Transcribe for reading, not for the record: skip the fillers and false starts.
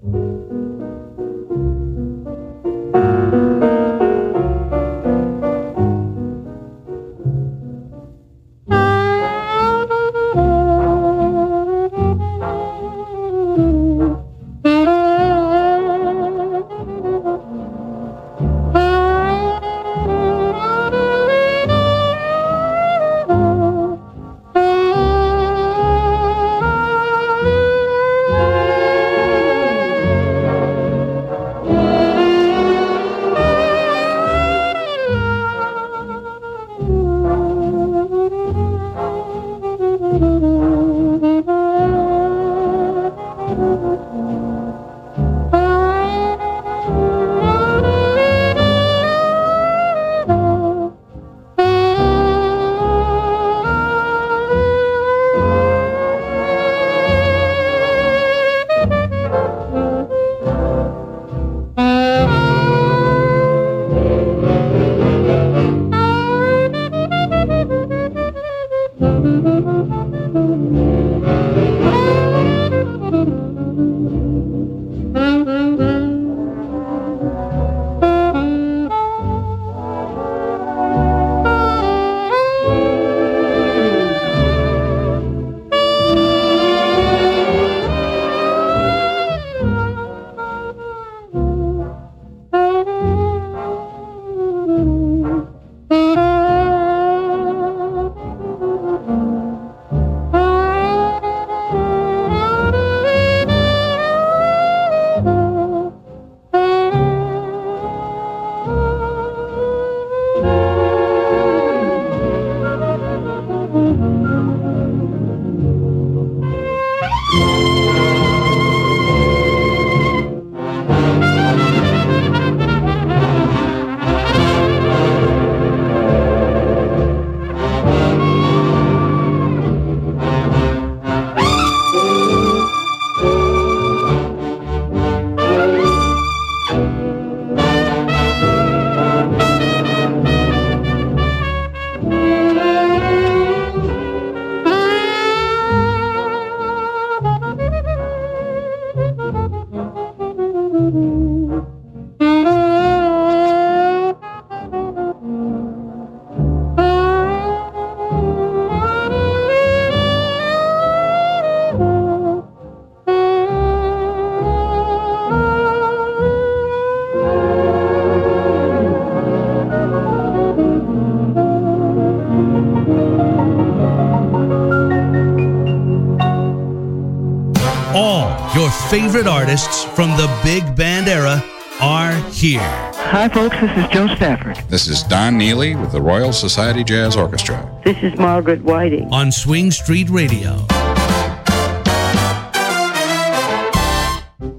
Your favorite artists from the big band era are here. Hi, folks. This is Joe Stafford. This is Don Neely with the Royal Society Jazz Orchestra. This is Margaret Whiting. On Swing Street Radio.